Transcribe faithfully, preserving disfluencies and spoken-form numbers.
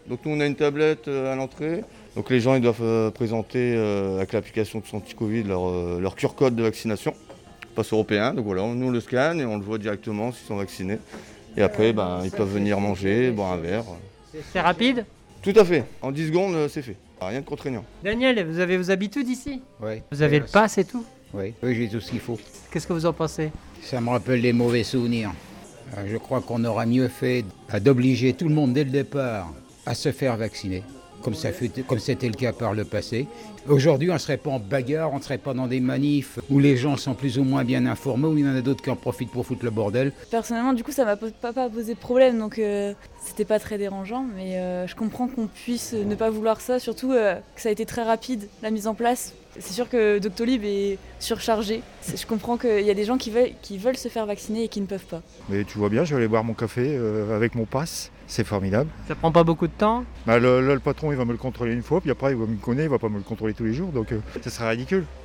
Donc nous on a une tablette à l'entrée. Donc les gens ils doivent euh, présenter euh, avec l'application de Santi-Covid leur, euh, leur Q R code de vaccination, passe européen. Donc voilà, nous on le scanne et on le voit directement s'ils sont vaccinés. Et après ben, ils peuvent venir manger, boire un verre. C'est rapide? Tout à fait, en dix secondes c'est fait. Rien de contraignant. Daniel, vous avez vos habitudes ici? Oui. Vous avez le pass et tout? Oui, oui, j'ai tout ce qu'il faut. Qu'est-ce que vous en pensez? Ça me rappelle des mauvais souvenirs. Euh, Je crois qu'on aura mieux fait à d'obliger tout le monde dès le départ à se faire vacciner, comme ça fut, comme c'était le cas par le passé. Aujourd'hui, on ne serait pas en bagarre, on ne serait pas dans des manifs où les gens sont plus ou moins bien informés, où il y en a d'autres qui en profitent pour foutre le bordel. Personnellement, du coup, ça m'a po- pas, pas posé de problème, donc euh, c'était pas très dérangeant. Mais euh, je comprends qu'on puisse ne pas vouloir ça, surtout euh, que ça a été très rapide, la mise en place. C'est sûr que Doctolib est surchargé. C'est- Je comprends qu'il y a des gens qui veulent, qui veulent se faire vacciner et qui ne peuvent pas. Mais tu vois bien, je vais aller boire mon café euh, avec mon pass, c'est formidable. Ça prend pas beaucoup de temps? Bah, le, là, le patron il va me le contrôler une fois, puis après il va me connaître, il va pas me le contrôler tous les jours, donc euh, ça sera ridicule.